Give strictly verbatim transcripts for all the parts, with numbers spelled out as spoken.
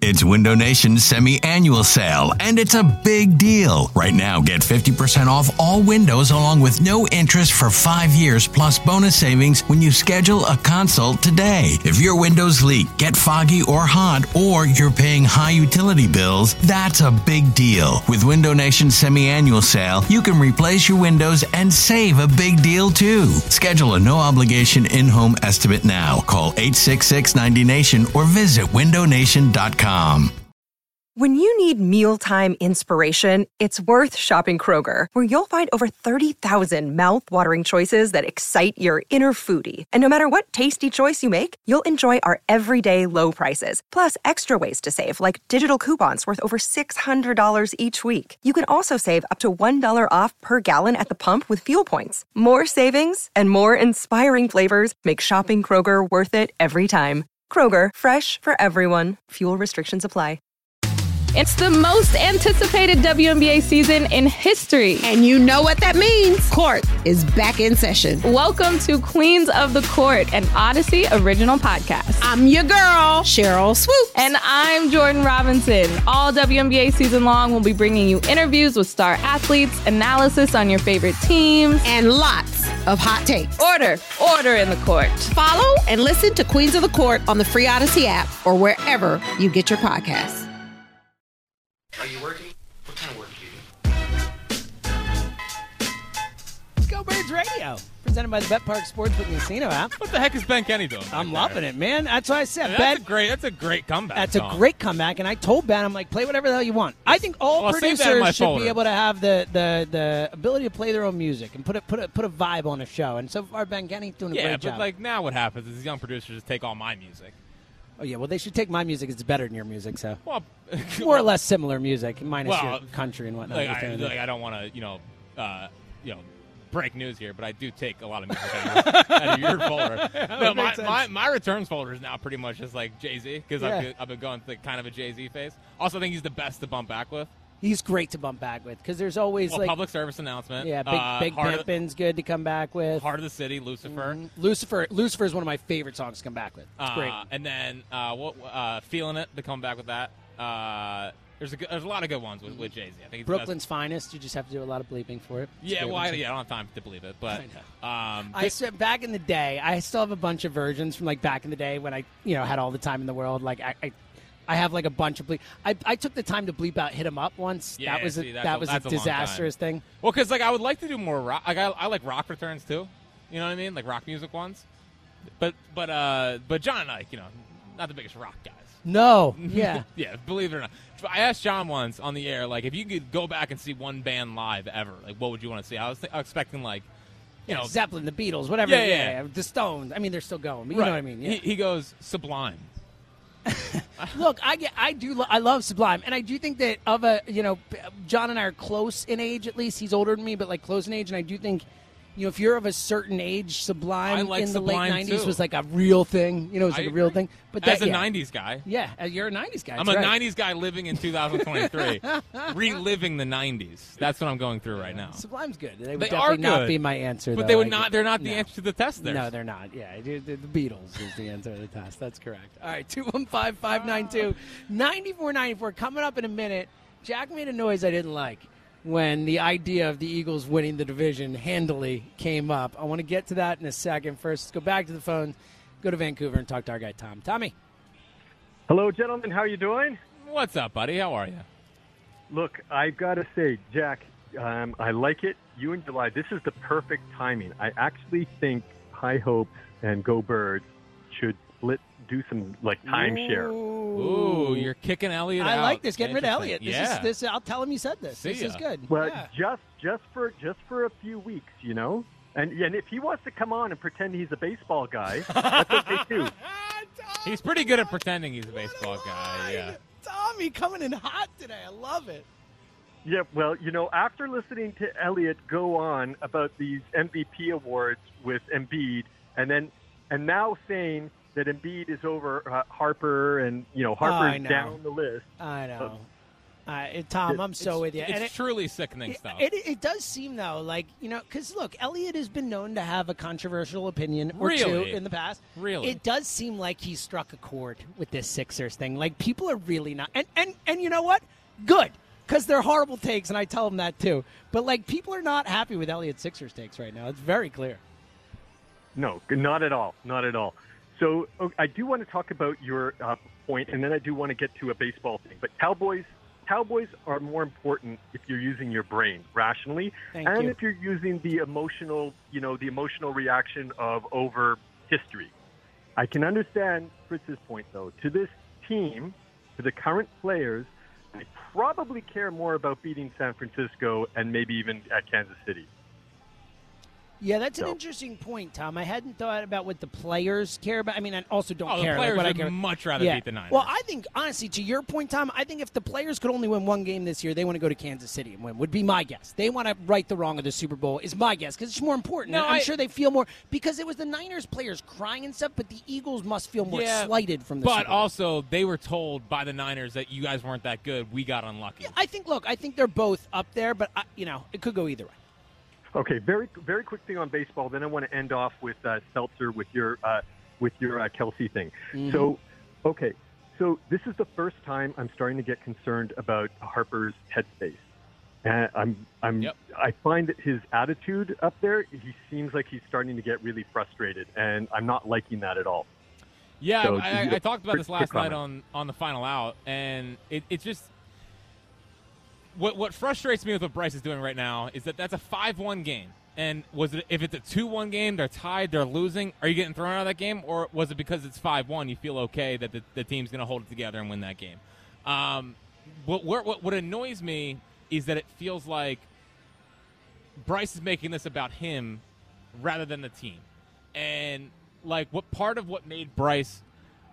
It's Window Nation's semi-annual sale, and it's a big deal. Right now, get fifty percent off all windows along with no interest for five years plus bonus savings when you schedule a consult today. If your windows leak, get foggy or hot, or you're paying high utility bills, that's a big deal. With Window Nation's semi-annual sale, you can replace your windows and save a big deal too. Schedule a no-obligation in-home estimate now. Call eight six six, ninety nation or visit window nation dot com. When you need mealtime inspiration, it's worth shopping Kroger, where you'll find over thirty thousand mouth-watering choices that excite your inner foodie. And no matter what tasty choice you make, you'll enjoy our everyday low prices, plus extra ways to save, like digital coupons worth over six hundred dollars each week. You can also save up to one dollar off per gallon at the pump with fuel points. More savings and more inspiring flavors make shopping Kroger worth it every time. Kroger, fresh for everyone. Fuel restrictions apply. It's the most anticipated W N B A season in history. And you know what that means. Court is back in session. Welcome to Queens of the Court, an Odyssey original podcast. I'm your girl, Cheryl Swoops. And I'm Jordan Robinson. All W N B A season long, we'll be bringing you interviews with star athletes, analysis on your favorite teams, and lots of hot takes. Order, order in the court. Follow and listen to Queens of the Court on the free Odyssey app or wherever you get your podcasts. Are you working? What kind of work do you do? Go Birds Radio, presented by the Bet Park Sportsbook Casino app. What the heck is Ben Kenny doing? I'm back loving there? it, man. That's what I said. I mean, Ben, that's a great. That's a great comeback. That's song. a great comeback, and I told Ben, I'm like, play whatever the hell you want. I think all Well, save that in my producers should folder. be able to have the, the, the ability to play their own music and put a, put a put a vibe on a show. And so far, Ben Kenny's doing a Yeah, great but job. like now, what happens is these young producers just take all my music. Oh yeah, well they should take my music. It's better than your music, so Well, more or less similar music, minus Well, your country and whatnot. like, I, like, I don't want to, you know, uh, you know, break news here, but I do take a lot of music out of your, out of your folder. No, my, my my returns folder is now pretty much just like Jay-Z because Yeah. I've, been- I've been going through kind of a Jay-Z phase. Also, I think he's the best to bump back with. He's great to bump back with because there's always Well, like public service announcement. yeah, big uh, big Heart of, Pimpin's good to come back with. Heart of the City, Lucifer. Mhm. Lucifer, Lucifer is one of my favorite songs to come back with. It's Uh, great. And then uh, what? Uh, Feeling It to come back with that. Uh, there's a good, there's a lot of good ones with, with Jay Z. I think he's the best. Brooklyn's Finest. You just have to do a lot of bleeping for it. It's Yeah, a great well, I, one. yeah, I don't have time to believe it, but I um, I said back in the day, I still have a bunch of versions from like back in the day when I, you know, had all the time in the world. Like I, I, I have like a bunch of bleep. I, I took the time to bleep out "Hit 'Em Up" once. Yeah, that was a, see, that's that a- was a that's a long disastrous thing. well, because like I would like to do more rock. Like I, I like rock returns too. You know what I mean? Like rock music ones. But but uh, but John and Ike, you know, not the biggest rock guys. No, yeah, Yeah, believe it or not. I asked John once on the air, like, if you could go back and see one band live ever, like, what would you want to see? I was, th- I was expecting, like, you yeah, know, Zeppelin, the Beatles, whatever. Yeah, Yeah, yeah, yeah, the Stones. I mean, they're still going, but you right. know what I mean. Yeah. He, he goes Sublime. Look, I get, I do, lo- I love Sublime, and I do think that of a, you know, John and I are close in age. At least he's older than me, but like close in age, and I do think, you know, if you're of a certain age, Sublime I like in the Sublime, late nineties too. was like a real thing. You know, it was I like a real agree. thing. But As that, a yeah. nineties guy. Yeah, uh, you're a nineties guy. I'm that's a right. nineties guy living in two thousand twenty-three, reliving the nineties. That's what I'm going through right now. Sublime's good. They would They definitely are not good. be my answer, But though. they would I not. get- They're not the no. answer to the test. There. No, they're not. Yeah, the, the the Beatles is the answer to the test. That's correct. All right, two one five, five nine two, nine four nine four. Coming up in a minute, Jack made a noise I didn't like when the idea of the Eagles winning the division handily came up. I want to get to that in a second. First, let's go back to the phone, go to Vancouver, and talk to our guy, Tom. Tommy. Hello, gentlemen. How are you doing? What's up, buddy? How are you? Look, I've got to say, Jack, um, I like it. You and July, this is the perfect timing. I actually think High Hopes and Go Birds should split, do some like timeshare. Ooh, you're kicking Elliot I out. like this. Getting rid of Interesting. Elliott. This yeah. is this. I'll tell him you said this. See this ya. is good. Well, yeah. just just for just for a few weeks, you know. And and if he wants to come on and pretend he's a baseball guy, that's okay too. He's pretty good at pretending he's a baseball guy. Yeah. Tommy coming in hot today. I love it. Yeah, well, you know, after listening to Elliot go on about these M V P awards with Embiid, and then and now saying that Embiid is over uh, Harper, and you know I Harper's know. down the list. I know. Uh, Tom, It- I'm so it's, with you. It's And it- truly sickening It, stuff. it, it does seem, though, like, you know, because, look, Elliott has been known to have a controversial opinion or two Really? in the past. Really? It does seem like he struck a chord with this Sixers thing. Like, people are really not. And, and, and you know what? Good. Because they're horrible takes, and I tell them that, too. But, like, people are not happy with Elliott's Sixers takes right now. It's very clear. No, not at all. Not at all. So okay, I do want to talk about your uh, point, and then I do want to get to a baseball thing. But Cowboys, Cowboys are more important if you're using your brain rationally, Thank and you. if you're using the emotional, you know, the emotional reaction of over history. I can understand Fritz's point, though. To this team, to the current players, I probably care more about beating San Francisco and maybe even at Kansas City. Yeah, that's an So- interesting point, Tom. I hadn't thought about what the players care about. I mean, I also don't Oh, the care. players like, what I would care. much rather yeah. beat the Niners. Well, I think, honestly, to your point, Tom, I think if the players could only win one game this year, they want to go to Kansas City and win, would be my guess. They want to right the wrong of the Super Bowl, is my guess, because it's more important. No, I'm I- sure they feel more, because it was the Niners players crying and stuff, but the Eagles must feel more Yeah, slighted from the But Super Bowl. also, they were told by the Niners that you guys weren't that good. We got unlucky. I think, look, I think they're both up there, but, I, you know, it could go either way. Okay, very very quick thing on baseball. Then I want to end off with uh, Seltzer with your uh, with your uh, Kelsey thing. Mm-hmm. So, okay, so this is the first time I'm starting to get concerned about Harper's headspace. And I'm I'm Yep. I find that his attitude up there, he seems like he's starting to get really frustrated, and I'm not liking that at all. Yeah, So, I, I, you- I talked about quick- this last quick night comment. on, on the Final Out, and it, it just what what frustrates me with what Bryce is doing right now is that that's a five one game. And was it if it's a two one game, they're tied, they're losing, are you getting thrown out of that game, or was it because it's five one, you feel okay that the, the team's going to hold it together and win that game? Um, what, what what annoys me is that it feels like Bryce is making this about him rather than the team. And like what part of what made Bryce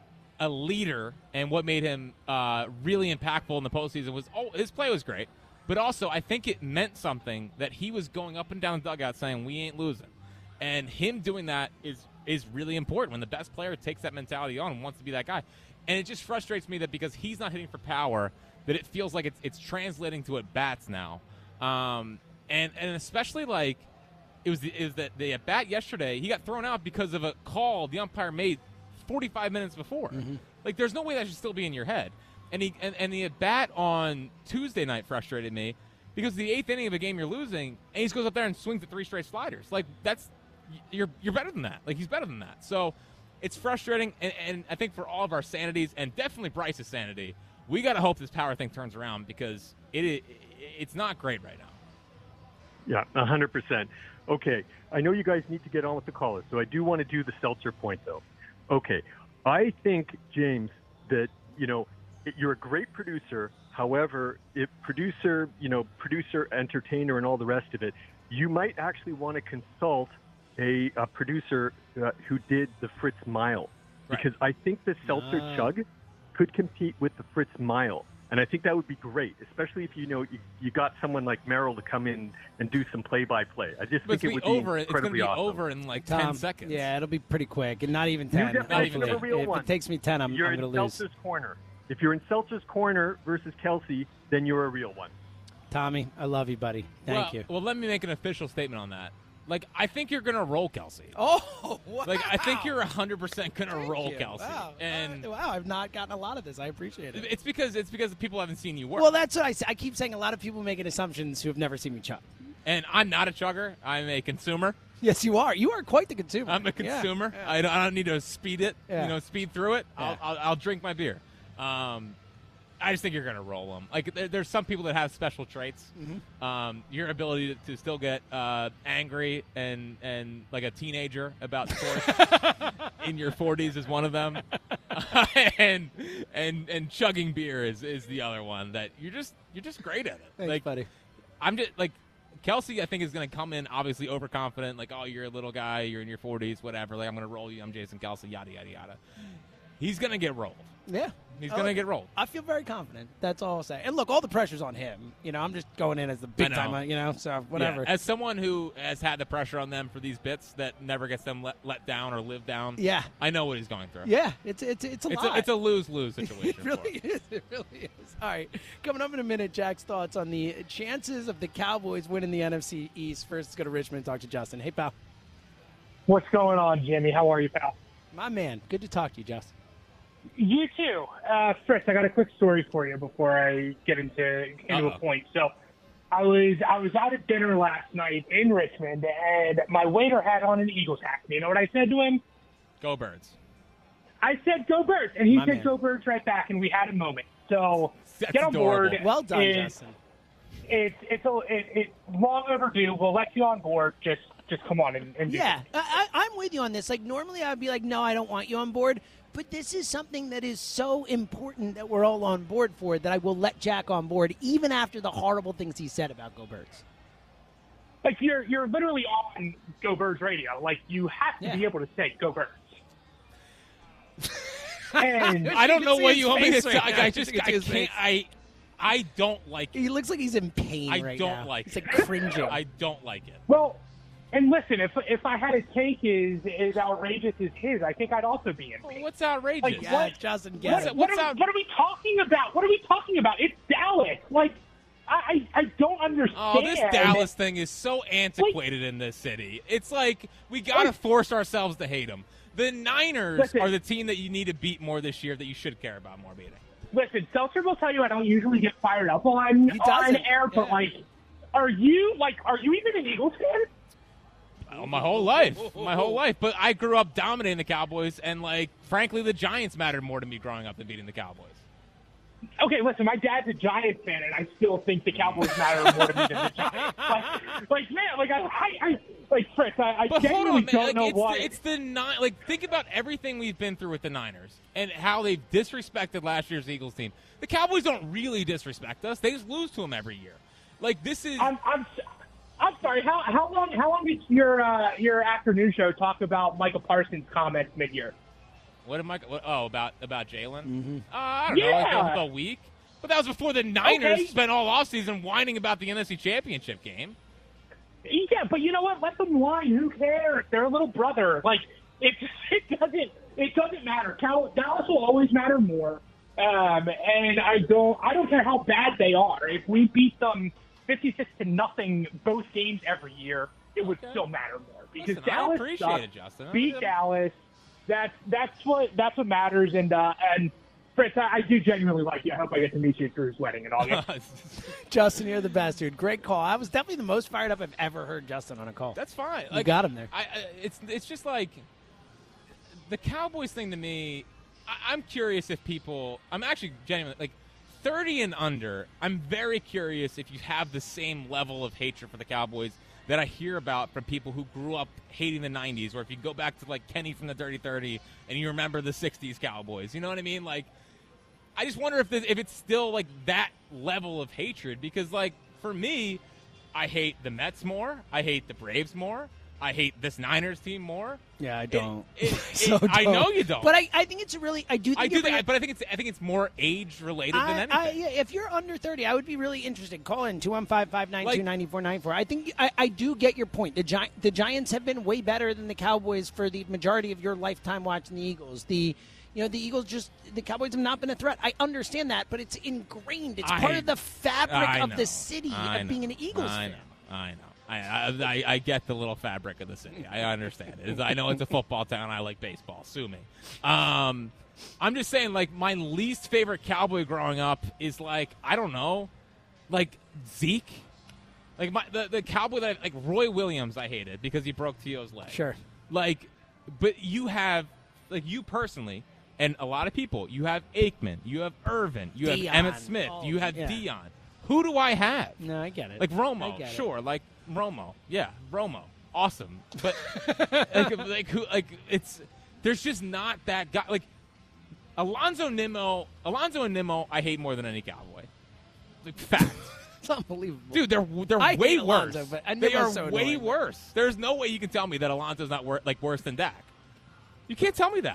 a leader and what made him uh, really impactful in the postseason was oh his play was great, but also I think it meant something that he was going up and down the dugout saying we ain't losing, and him doing that is is really important when the best player takes that mentality on and wants to be that guy. And it just frustrates me that because he's not hitting for power, that it feels like it's it's translating to at bats now, um, and and especially like it was the, it was that the at bat yesterday he got thrown out because of a call the umpire made forty-five minutes before. Mm-hmm. Like there's no way that should still be in your head. And he and, and the at bat on Tuesday night frustrated me because the eighth inning of a game you're losing, and he just goes up there and swings at three straight sliders. Like that's you're you're better than that. Like he's better than that. So it's frustrating, and, and I think for all of our sanities and definitely Bryce's sanity, we got to hope this power thing turns around because it, it it's not great right now. Yeah, one hundred percent. Okay, I know you guys need to get on with the callers, so I do want to do the Seltzer point, though. Okay, I think, James, that, you know, you're a great producer. However, if producer, you know, producer, entertainer, and all the rest of it, you might actually want to consult a, a producer uh, who did the Fritz Mile. Right. Because I think the Seltzer Ah. Chug could compete with the Fritz Mile. And I think that would be great, especially if, you know, you, you got someone like Merrill to come in and do some play-by-play. I just But think it's it gonna would be be over. It's going to incredibly be awesome. over in like Tom, ten seconds. Yeah, it'll be pretty quick, and not even ten. You get Not even of a ten. real If one. it takes me ten, I'm, You're I'm in going to lose. Seltzer's corner. If you're in Seltzer's corner versus Kelsey, then you're a real one. Tommy, I love you, buddy. Thank well, you. Well, let me make an official statement on that. Like, I think you're going to roll Kelsey. Oh, wow. Like, I think you're one hundred percent going to roll you. Kelsey. Wow. And Uh, wow, I've not gotten a lot of this. I appreciate it. it's because it's because people haven't seen you work. Well, that's what I say. I keep saying a lot of people making assumptions who have never seen me chug. And I'm not a chugger. I'm a consumer. Yes, you are. You are quite the consumer. I'm a Yeah. consumer. I, don't, I don't need to speed it, Yeah. you know, speed through it. I'll, Yeah. I'll, I'll drink my beer. Um, I just think you're going to roll them. Like, there, there's some people that have special traits. Mm-hmm. Um, your ability to, to still get uh, angry and, and like a teenager about sports in your forties is one of them. and and and chugging beer is, is the other one that you're just you're just great at it. Thanks, like, buddy. I'm just like Kelsey. I think is going to come in obviously overconfident, like, oh, you're a little guy, you're in your forties, whatever. Like, I'm going to roll you. I'm Jason Kelsey. Yada yada yada. He's going to get rolled. Yeah. He's Oh, going to get rolled. I feel very confident. That's all I'll say. And look, all the pressure's on him. You know, I'm just going in as the big know. timer, you know, so whatever. Yeah. As someone who has had the pressure on them for these bits that never gets them let, let down or live down, Yeah. I know what he's going through. Yeah, it's it's it's a It's lot. a, it's a lose lose situation. It really for him. is. It really is. All right. Coming up in a minute, Jack's thoughts on the chances of the Cowboys winning the N F C East. First, let's go to Richmond and talk to Justin. Hey, pal. What's going on, Jimmy? How are you, pal? My man. Good to talk to you, Justin. You too. Uh, Fritz, I got a quick story for you before I get into, into a point. So I was I was out at dinner last night in Richmond, and my waiter had on an Eagles hat. You know what I said to him? Go Birds. I said, go Birds. And he My said, man. go Birds right back, and we had a moment. So That's get on adorable. board. Well done, It's- Justin. It's it's a, it, it's long overdue. We'll let you on board. Just just come on and, and do Yeah, it. I, I- I'm with you on this. Like, normally I would be like, no, I don't want you on board. But this is something that is so important that we're all on board for that I will let Jack on board, even after the horrible things he said about Go Birds. Like you're you're literally on Go Birds radio. Like you have to Yeah. be able to say Go Birds. And I don't can know see what his you want me to face say. right Like, now. I You just can see I his can't. face. I I don't like it. He looks like he's in pain I right don't now. like He's it. like cringing. I don't like it. well, and listen, if if I had a take as as outrageous as his, I think I'd also be in. Well, pain. what's outrageous? Like, yeah, what- Justin, What, get it. what, what's are, out- what are we talking about? What are we talking about? It's Dallas. Like I I, I don't understand. Oh, this Dallas thing is so antiquated in this city. It's like we got to Wait. force ourselves to hate them. The Niners Listen. are the team that you need to beat more this year that you should care about more beating. Listen, Seltzer will tell you I don't usually get fired up on He on doesn't. air, but Yeah. like, are you like are you even an Eagles fan? Oh, my whole life. My whole life. But I grew up dominating the Cowboys, and, like, frankly, the Giants mattered more to me growing up than beating the Cowboys. Okay, listen, my dad's a Giants fan, and I still think the Cowboys matter more to me than the Giants. Like, like man, like I, I, I like Fritz, I, I But hold genuinely on, man. don't Like, know it's, why. the, it's the nine. Like, think about everything we've been through with the Niners and how they've disrespected last year's Eagles team. The Cowboys don't really disrespect us; they just lose to them every year. Like, this is. I'm, I'm, I'm sorry. How how long how long did your uh, your afternoon show talk about Michael Parsons' comments mid-year? What am I? What, oh, about about Jalen? Mm-hmm. Uh, I don't know, like Yeah. a, a week. But that was before the Niners Okay. spent all offseason whining about the N F C Championship game. Yeah, but you know what? Let them whine. Who cares? They're a little brother. Like it, it doesn't. It doesn't matter. Cal- Dallas will always matter more. Um, and I don't. I don't care how bad they are. If we beat them fifty-six to nothing both games every year, it would Okay. still matter more because Listen, I Dallas appreciate sucks. it, Justin. Beat I'm- Dallas. That's that's what that's what matters. And uh, and Fritz, I, I do genuinely like you. I hope I get to meet you at Drew's wedding in August. Justin, you're the best, dude. Great call. I was definitely the most fired up I've ever heard Justin on a call. That's fine. You Like, got him there. I, I, it's it's just like the Cowboys thing to me. I, I'm curious if people. I'm actually genuinely like thirty and under. I'm very curious if you have the same level of hatred for the Cowboys that I hear about from people who grew up hating the nineties, or if you go back to like Kenny from the Dirty thirty and you remember the sixties Cowboys. You know what I mean? Like, I just wonder if the, if it's still like that level of hatred, because like for me, I hate the Mets more. I hate the Braves more. I hate this Niners team more. Yeah, I It- don't. it- it- So I don't. know you don't. But I, I think it's a really. I do think I it do really- that, but I think it's I think it's more age related than I, anything. I, yeah, if you're under thirty, I would be really interested. Call in two one five, five nine two, Like- nine four nine four. I think I, I do get your point. The Gi- the Giants have been way better than the Cowboys for the majority of your lifetime watching the Eagles. The you know the Eagles just the Cowboys have not been a threat. I understand that, but it's ingrained. It's I- part of the fabric I of know. the city I of know. being an Eagles I fan. know. I know. I, I, I get the little fabric of the city. I understand it. I know it's a football town. I like baseball. Sue me. Um, I'm just saying, like, my least favorite Cowboy growing up is, like, I don't know, like Zeke. Like, my the, the Cowboy that, I, like, Roy Williams I hated because he broke T O's leg. Sure. Like, but you have, like, you personally, and a lot of people, you have Aikman, you have Irvin, you have Dion. Emmett Smith, Oh, you have yeah. Dion. Who do I have? No, I get it. Like I Romo, get it. sure. Like Romo, yeah, Romo, awesome. But like, like who? Like it's there's just not that guy. Like Alonzo Nimmo, Alonzo and Nimmo, I hate more than any Cowboy. Like fact, It's unbelievable. dude. They're they're I way hate worse. Alonzo, but- and they Nimmo's are so way annoying. worse. There's no way you can tell me that Alonzo's not wor- like worse than Dak. You can't tell me that.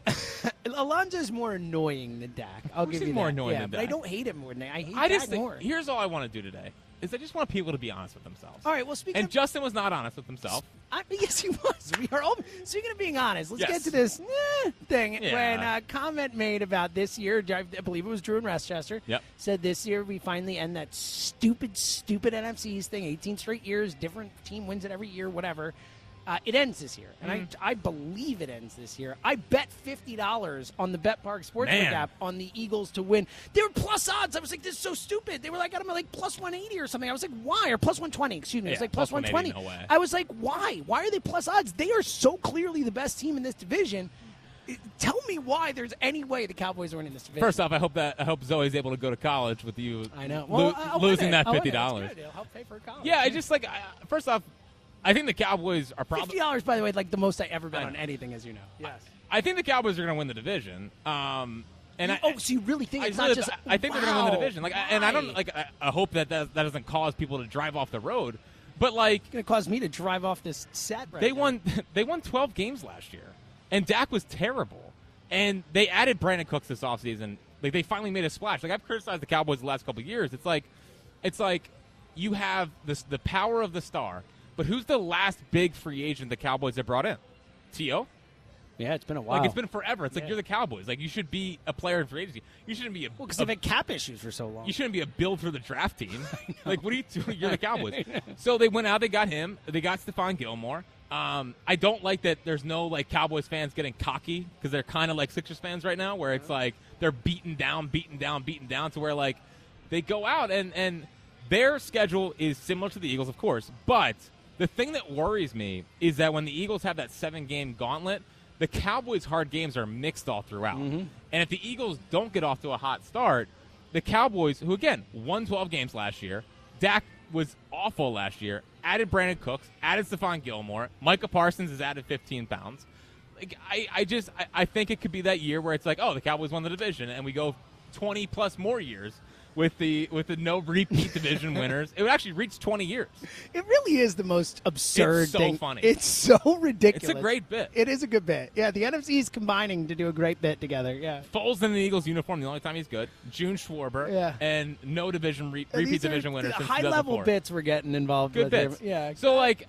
Alonzo's more annoying than Dak. I'll Of course give he's you more that. annoying yeah, than but Dak. I don't hate him more than I hate I Dak just think, more. here's all I want to do today is I just want people to be honest with themselves. All right, well, speaking And of, Justin was not honest with himself. I, yes, he was. We are all speaking of being honest. Let's Yes. get to this eh, thing. Yeah. When a comment made about this year, I believe it was Drew and Westchester, Yep. said this year we finally end that stupid, stupid N F Cs thing. eighteen straight years, different team wins it every year, whatever. Uh, it ends this year, and Mm. I, I believe it ends this year. I bet fifty dollars on the Bet Park Sportsbook Man. app on the Eagles to win. They were plus odds. I was like, this is so stupid. They were like, I got them at like plus one eighty or something. I was like, why? Or plus one twenty, excuse me. It was Yeah, like plus plus one twenty. one eighty, no way. I was like, why? Why are they plus odds? They are so clearly the best team in this division. It- Tell me why there's any way the Cowboys are winning this division. First off, I hope that I hope Zoe's able to go to college with you. I know. lo- Well, I'll win losing it. that I'll win it. fifty It's dollars. good. It'll help pay for college. Yeah, I just like. I, first off, I think the Cowboys are probably. fifty dollars, by the way, like the most I ever bet I on know. anything, as you know. Yes. I think the Cowboys are going to win the division. Um, and I, oh, so you really think I, it's really- not just? I think they're going to win the Wow. division. Like, I, and I don't Why? like. I, I hope that, that that doesn't cause people to drive off the road. But like, It's going to cause me to drive off this set right they now. won. They won twelve games last year, and Dak was terrible. And they added Brandon Cooks this offseason. Like, they finally made a splash. Like, I've criticized the Cowboys the last couple of years. It's like, it's like you have this the power of the star, but who's the last big free agent the Cowboys have brought in? T O Yeah, it's been a while. Like, it's been forever. It's like Yeah. you're the Cowboys. Like, you should be a player in free agency. You shouldn't be a. Well, because a- they've had cap issues for so long. you shouldn't be a build for the draft team. Like, what are you doing? You're the Cowboys. So they went out. They got him. They got Stephon Gilmore. Um, I don't like that there's no, like, Cowboys fans getting cocky because they're kind of like Sixers fans right now where it's like they're beaten down, beaten down, beaten down to where, like, they go out and, and their schedule is similar to the Eagles, of course. But the thing that worries me is that when the Eagles have that seven-game gauntlet, the Cowboys' hard games are mixed all throughout. And if the Eagles don't get off to a hot start, the Cowboys, who, again, won twelve games last year, Dak was awful last year, added Brandon Cooks, added Stephon Gilmore, Micah Parsons has added fifteen pounds. Like, I, I just I, I think it could be that year where it's like, oh, the Cowboys won the division, and we go twenty-plus more years with the with the no repeat division winners. It would actually reach twenty years. It really is the most absurd It's so thing. funny. It's so ridiculous. It's a great bit. It is a good bit. Yeah, the N F C is combining to do a great bit together. Yeah. Foles in the Eagles uniform, the only time he's good. June Schwarber, Yeah. and no division re- And repeat these are division winner the since high two thousand level four. bits we're getting involved Good with. bits. here. Yeah. So like,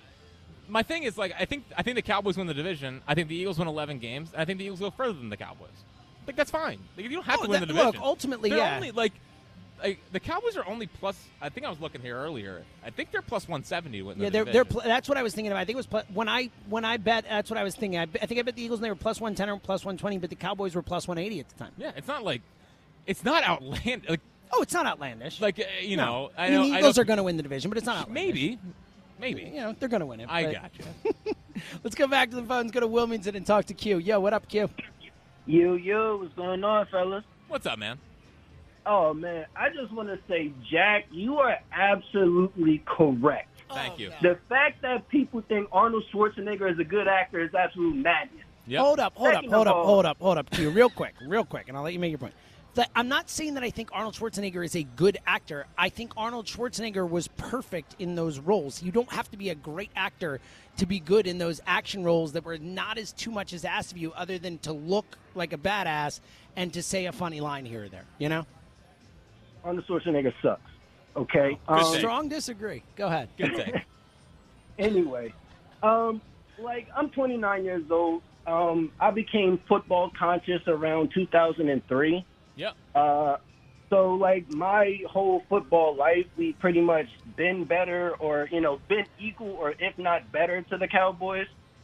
my thing is like, I think I think the Cowboys win the division. I think the Eagles win eleven games. I think the Eagles go further than the Cowboys. Like, that's fine. Like, you don't have Oh, to win that- the division. look, ultimately, They're yeah. Only, like, like the Cowboys are only plus. I think I was looking here earlier. I think they're plus one seventy to win the Yeah, they're, division. they're pl- that's what I was thinking of. I think it was pl- when I when I bet. That's what I was thinking. I, be- I think I bet the Eagles and they were plus one ten or plus one twenty, but the Cowboys were plus one eighty at the time. yeah, it's not like it's not outlandish. Like, Oh, it's not outlandish. like uh, you No. know, I I mean, know the I Eagles know- are going to win the division, but it's not outlandish. maybe, maybe. You know, they're going to win it. I but- got you. Let's go back to the phones. Go to Wilmington and talk to Q. Yo, what up, Q? Yo, yo, what's going on, fellas? What's up, man? Oh, man, I just want to say, Jack, you are absolutely correct. Thank you. The fact that people think Arnold Schwarzenegger is a good actor is absolute madness. Yep. Hold up, hold up, Second hold of up, all- hold up, hold up, Q. Real quick, real quick, and I'll let you make your point. That I'm not saying that I think Arnold Schwarzenegger is a good actor. I think Arnold Schwarzenegger was perfect in those roles. You don't have to be a great actor to be good in those action roles that were not as too much as asked of you, other than to look like a badass and to say a funny line here or there. You know? Arnold Schwarzenegger sucks. Okay. Good Um, take. Strong disagree. Go ahead. Good take. anyway, um, like I'm twenty-nine years old. Um, I became football conscious around two thousand three. Yep. Uh, so like my whole football life, we pretty much been better, or you know, been equal, or if not better, to the Cowboys.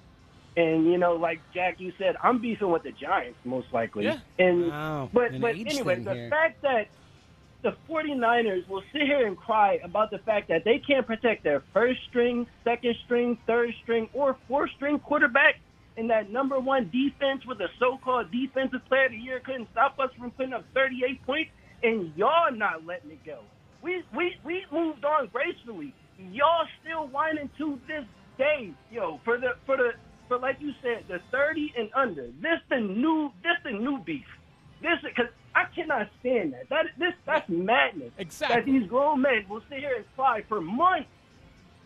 And you know, like Jack, you said, I'm beefing with the Giants most likely. Yeah. And Wow, but an but age anyway, thing the here. fact that the 49ers will sit here and cry about the fact that they can't protect their first string, second string, third string, or fourth string quarterback, and that number one defense with a so-called defensive player of the year couldn't stop us from putting up thirty-eight points, and y'all not letting it go. We we we moved on gracefully. Y'all still whining to this day, yo, for the for the for like you said, the thirty and under. This the new this the new beef. This because I cannot stand that. That this that's madness. Exactly. That these grown men will sit here and cry for months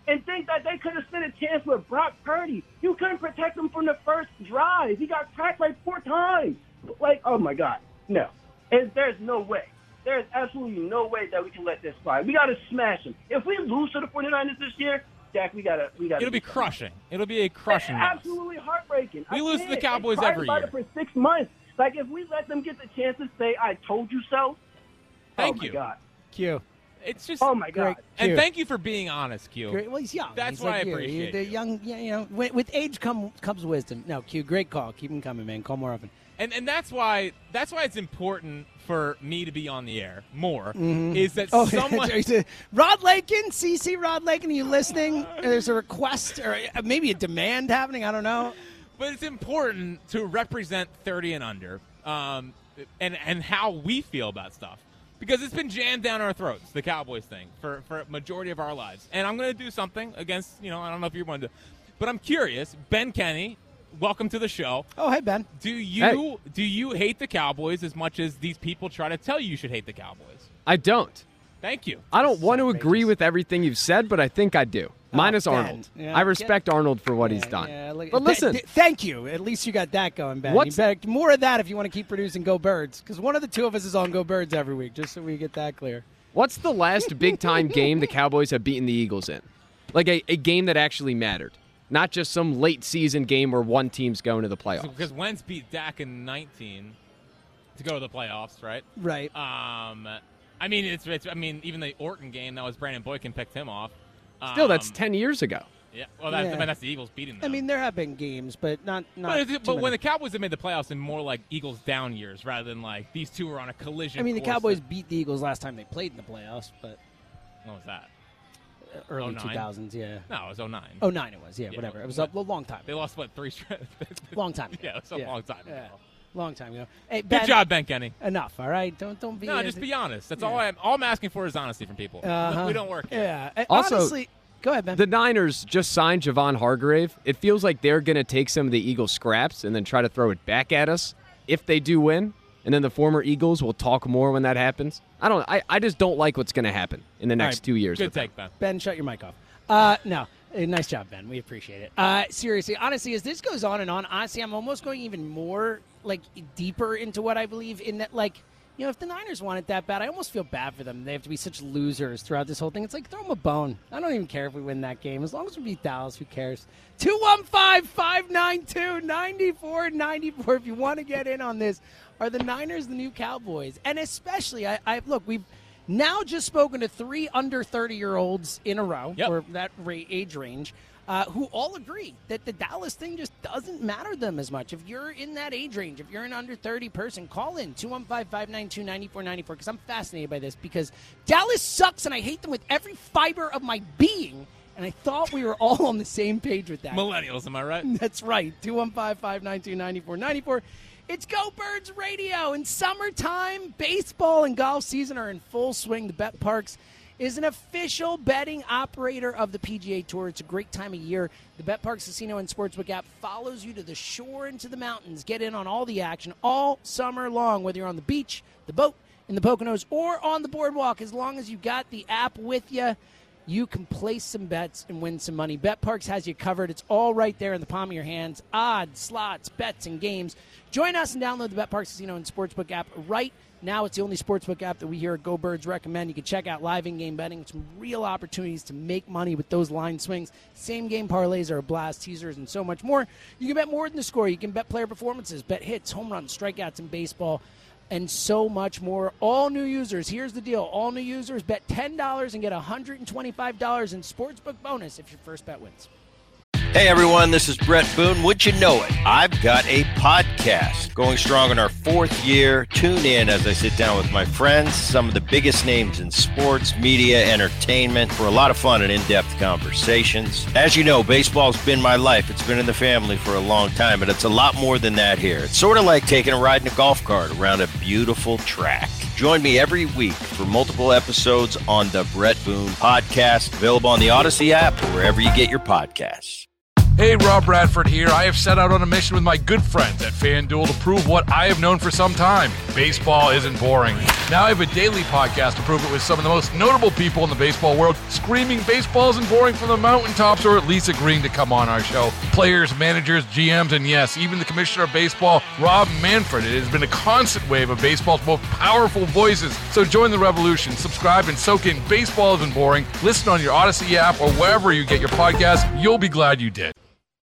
and think that they could have stood a chance with Brock Purdy. You couldn't protect him from the first drive. He got cracked like four times. Like, oh, my God. No. And there's no way. There's absolutely no way that we can let this slide. We got to smash them. If we lose to the 49ers this year, Jack, we got to we got. It'll be crushing. It'll be a crushing loss. Absolutely heartbreaking. We I lose to the Cowboys I every about year. It for six months. Like, if we let them get the chance to say, I told you so. Thank oh, you. My God. Q. It's just. Oh, my God. Great. And Q. thank you for being honest, Q. Great. Well, he's young. That's He's why like I you. appreciate The you. young, yeah, you know, with, with age come, comes wisdom. No, Q, great call. Keep them coming, man. Call more often. And and that's why that's why it's important for me to be on the air more. Mm-hmm. Is that oh, someone Rod Lakin, C C Rod Lakin, are you listening? There's a request or maybe a demand happening. I don't know. But it's important to represent thirty and under, um, and and how we feel about stuff. Because it's been jammed down our throats, the Cowboys thing, for, for a majority of our lives. And I'm going to do something against, you know, I don't know if you're going to. But I'm curious. Ben Kenny, welcome to the show. Oh, hey, Ben. Do you Hey. do you hate the Cowboys as much as these people try to tell you you should hate the Cowboys? I don't. Thank you. I don't want to outrageous. agree with everything you've said, but I think I do. Minus Ben. Arnold. Yeah, I respect get- Arnold for what he's Yeah, done. yeah, look- but listen, th- th- thank you. At least you got that going, Ben. What's- You better, more of that if you want to keep producing Go Birds, because one of the two of us is on Go Birds every week, just so we get that clear. what's the last big-time game the Cowboys have beaten the Eagles in? Like a, a game that actually mattered. Not just some late-season game where one team's going to the playoffs. Because Wentz beat Dak in nineteen to go to the playoffs, right? Right. Um, I mean, it's, it's I mean, even the Orton game, that was Brandon Boykin picked him off. Still, that's Um, ten years ago. Yeah, well, that's, Yeah. I mean, that's the Eagles beating them. I mean, there have been games, but not. not but, it's- too but when many. the Cowboys have made the playoffs in more like Eagles down years rather than like these two were on a collision. I mean, the course Cowboys that- beat the Eagles last time they played in the playoffs, but What was that? uh, early oh nine? two thousands, yeah. No, it was oh nine. Oh nine, it was, yeah, Yeah, whatever. It was but- a, a long time. They lost what three straight? Long time. ago. Yeah, it was a long time. Yeah. ago. Long time ago. Hey, Good Ben, job, Ben Kenny. Enough, all right? Don't don't be. No, uh, just be honest. That's yeah. all I'm. All I'm asking for is honesty from people. Uh-huh. We don't work here. Yeah. Uh, Also, Honestly, go ahead, Ben. The Niners just signed Javon Hargrave. It feels like they're going to take some of the Eagles' scraps and then try to throw it back at us if they do win. And then the former Eagles will talk more when that happens. I don't. I, I just don't like what's going to happen in the next right. two years. Good with them. take, Ben. Ben, shut your mic off. Uh, no. Uh, Nice job, Ben. We appreciate it. Uh, seriously, honestly, as this goes on and on, honestly, I'm almost going even more, like, deeper into what I believe in that, like, you know, if the Niners want it that bad, I almost feel bad for them. They have to be such losers throughout this whole thing. It's like, throw them a bone. I don't even care if we win that game. As long as we beat Dallas, who cares? two one five, five nine two, nine four nine four if you want to get in on this. Are the Niners the new Cowboys? And especially, I, I look, we've now just spoken to three under thirty-year-olds in a row, Yep. or that ra- age range, uh, who all agree that the Dallas thing just doesn't matter to them as much. If you're in that age range, if you're an under thirty person, call in two one five, five nine two, nine four nine four because I'm fascinated by this because Dallas sucks and I hate them with every fiber of my being, and I thought we were all on the same page with that. Millennials, am I right? That's right. two one five, five nine two, nine four nine four. It's Go Birds Radio. In summertime, baseball and golf season are in full swing. The Bet Parks is an official betting operator of the P G A Tour. It's a great time of year. The Bet Parks Casino and Sportsbook app follows you to the shore and to the mountains. Get in on all the action all summer long, whether you're on the beach, the boat, in the Poconos, or on the boardwalk. As long as you got the app with you, you can place some bets and win some money. BetParks has you covered. It's all right there in the palm of your hands. Odds, slots, bets, and games. Join us and download the BetParks Casino and Sportsbook app right now. It's the only sportsbook app that we here at Go Birds recommend. You can check out live in-game betting. Some real opportunities to make money with those line swings. Same-game parlays are a blast, teasers, and so much more. You can bet more than the score. You can bet player performances, bet hits, home runs, strikeouts in baseball, and so much more. All new users, here's the deal. All new users bet ten dollars and get one hundred twenty-five dollars in sportsbook bonus if your first bet wins. Hey everyone, this is Brett Boone. Would you know it? I've got a podcast going strong in our fourth year. Tune in as I sit down with my friends, some of the biggest names in sports, media, entertainment, for a lot of fun and in-depth conversations. As you know, baseball's been my life. It's been in the family for a long time, but it's a lot more than that here. It's sort of like taking a ride in a golf cart around a beautiful track. Join me every week for multiple episodes on the Brett Boone Podcast, available on the Odyssey app or wherever you get your podcasts. Hey, Rob Bradford here. I have set out on a mission with my good friends at FanDuel to prove what I have known for some time. Baseball isn't boring. Now I have a daily podcast to prove it with some of the most notable people in the baseball world, screaming baseball isn't boring from the mountaintops, or at least agreeing to come on our show. Players, managers, G Ms, and yes, even the commissioner of baseball, Rob Manfred. It has been a constant wave of baseball's most powerful voices. So join the revolution. Subscribe and soak in Baseball Isn't Boring. Listen on your Odyssey app or wherever you get your podcasts. You'll be glad you did.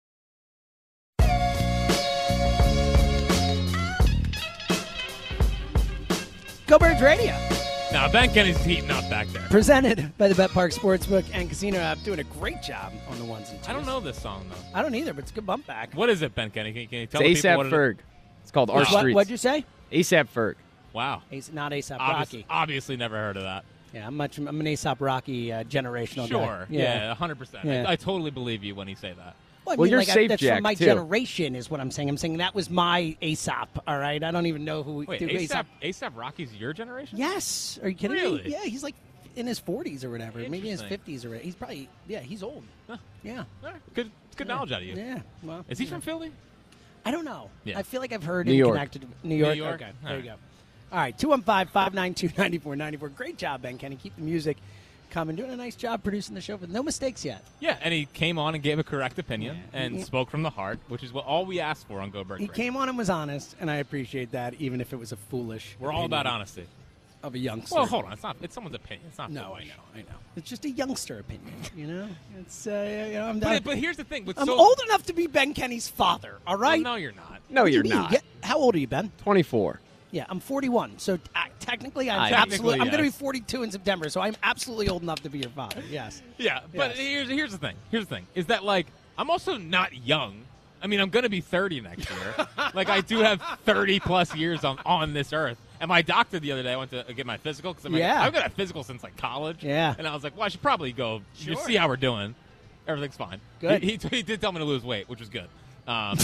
Go Birds Radio. Now, Ben Kenny's heating up back there. Presented by the Bet Park Sportsbook and Casino app. Doing a great job on the ones and twos. I don't know this song, though. I don't either, but it's a good bump back. What is it, Ben Kenny? Can, you- can you tell It's the people ASAP what Ferg. it is? It's called Our What, Streets. what'd you say? ASAP Ferg. Wow. Ace, not ASAP Obvious- Rocky. Obviously never heard of that. Yeah, I'm much. I'm an ASAP Rocky uh, generational guy. Sure. Yeah, one hundred percent. Yeah. I, I totally believe you when you say that. Well, I Well, mean, you're like, I- safe, that's Jack, from my too. generation is what I'm saying. I'm saying that was my ASAP, all right? I don't even know who Wait, who ASAP, ASAP Rocky's your generation? Yes. Are you kidding Really? me? Yeah, he's like in his forties or whatever. Maybe in his Interesting. fifties or whatever. He's probably, yeah, he's old. Huh. Yeah. All right. Good, good Yeah. knowledge out of you. Yeah. Well, Is he you from know. Philly? I don't know. Yeah. I feel like I've heard New him York. connected to New York. New York? Okay, All there you right. go. All right, two one five, five nine two, nine four nine four. Great job, Ben Kenny. Keep the music coming. Doing a nice job producing the show, but no mistakes yet. Yeah, and he came on and gave a correct opinion Yeah. and He- spoke from the heart, which is what all we asked for on Go Bird He Radio. came on and was honest, and I appreciate that, even if it was a foolish We're all about opinion honesty. of a youngster. Well, hold on. It's not. It's someone's opinion. It's not. No, I foolish. know, I know. It's just a youngster opinion, you know? It's, uh, you know, I'm, But, but here's the thing. What's I'm so, old enough to be Ben Kenny's father, all Well, right? no, you're not. No, What do you you're mean? not. Yeah, how old are you, Ben? twenty-four. Yeah, I'm forty-one. So uh, technically, I'm I- absolutely. Technically, I'm going to be yes. forty-two in September. So I'm absolutely old enough to be your father. Yes. Yeah, but Yes. here's here's the thing. Here's the thing. Is that like I'm also not young. I mean, I'm going to be thirty next year. Like I do have thirty plus years on on this earth. And my doctor the other day, I went to get my physical because Yeah. I've got a physical since like college. Yeah. And I was like, well, I should probably go Sure. just see how we're doing. Everything's fine. Good. He, he, he did tell me to lose weight, which was good. Um,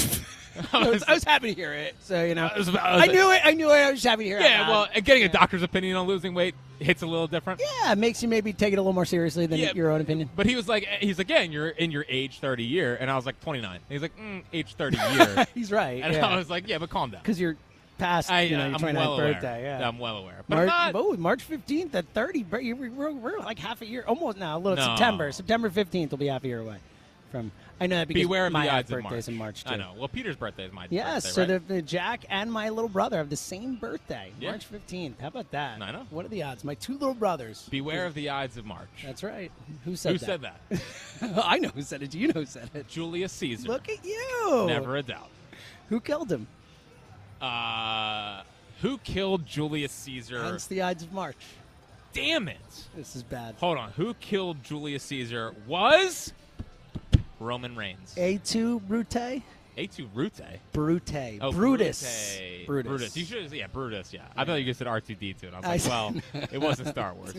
I was, I was happy to hear it. So you know, I was- I I, was- knew it. I knew it. I was happy to hear it. yeah, out well, loud. and getting Yeah. a doctor's opinion on losing weight hits a little different. Yeah, it makes you maybe take it a little more seriously than Yeah. your own opinion. But he was like, he's like, yeah, and you're in your age thirty year, and I was like twenty-nine. And he's like, mm, age thirty year, He's right. and yeah. I was like, yeah, but calm down. Because you're past, I, you know, uh, your I'm twenty-ninth well birthday. aware. Yeah. I'm well aware. But March, I'm not, oh, March fifteenth at thirty. bro, you- We're, we're like half a year, almost now. A little No. September. September fifteenth will be half a year away from. I know that because beware of my the odds of birthday's March. in March too. I know. Well, Peter's birthday is my Yes, birthday, so right? the, the Jack and my little brother have the same birthday, Yeah. March fifteenth. How about that? I know. What are the odds? My two little brothers. beware of the odds of March. That's right. Who said Who that? said that? I know who said it. Do you know who said it? Julius Caesar. Look at you. Never a doubt. Who killed him? Uh, who killed Julius Caesar? Hence the odds of March. Damn it. This is bad. Hold on. Who killed Julius Caesar was Roman Reigns. A two Brute? A two Rute. Brute. Oh, Brutus. Brutus. Brutus. Brutus. You should, yeah, Brutus. Yeah, I thought you just said R two D two, and I I was like, said- well, it wasn't Star Wars.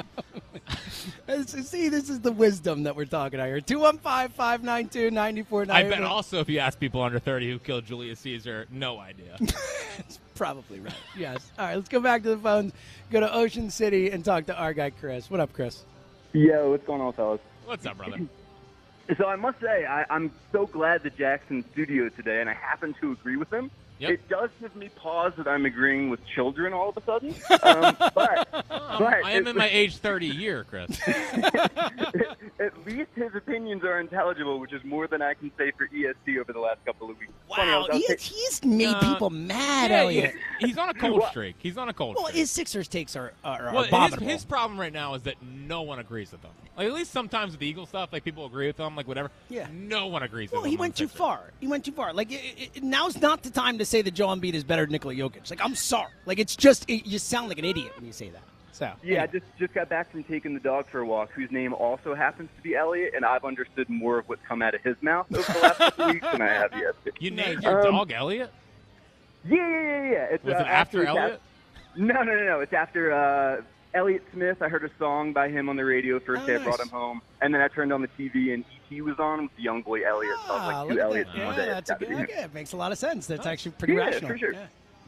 See, this is the wisdom that we're talking about here. two one five, five nine two, nine four I nine. bet also if you ask people under thirty who killed Julius Caesar, no idea. It's probably right. Yes. All right, let's go back to the phones. Go to Ocean City and talk to our guy, Chris. What up, Chris? Yo, what's going on, fellas? What's up, brother? So I must say, I, I'm so glad that Jack's in studio today, and I happen to agree with him. Yep. It does give me pause that I'm agreeing with children all of a sudden. Um, but but I am it- in my age thirty year, Chris. at least his opinions are intelligible, which is more than I can say for E S T over the last couple of weeks. Funny, I Wow, was out he, there- he's made Uh, people mad, Yeah, Elliot. yeah, he's on a cold streak. He's on a cold Well, streak. his Sixers takes are, are, are Well, his, abominable. his problem right now is that no one agrees with him. Like at least sometimes with the Eagle stuff, like people agree with him, like whatever. Yeah. No one agrees Well, with him. he on went the too Sixers. far. He went too far. Like it, it, now's not the time to say that Joel Embiid is better than Nikola Jokic. Like I'm sorry. Like it's just it, you sound like an idiot when you say that. So Yeah, I just just got back from taking the dog for a walk, whose name also happens to be Elliot, and I've understood more of what's come out of his mouth over the last couple weeks than I have yet. You named your Um, dog Elliot? Yeah, yeah, yeah, yeah. It's, Was uh, it after it's Elliot? af- No, no, no, no. It's after uh, Elliot Smith. I heard a song by him on the radio first Oh, day I nice. brought him home, and then I turned on the T V and E T was on with the young boy Elliot. So I was Ah, like, look two at Elliot's that. in Yeah, one day. that's a It's good. gotta be him. Okay, it makes a lot of sense. That's actually pretty Yeah, rational. for sure. Yeah.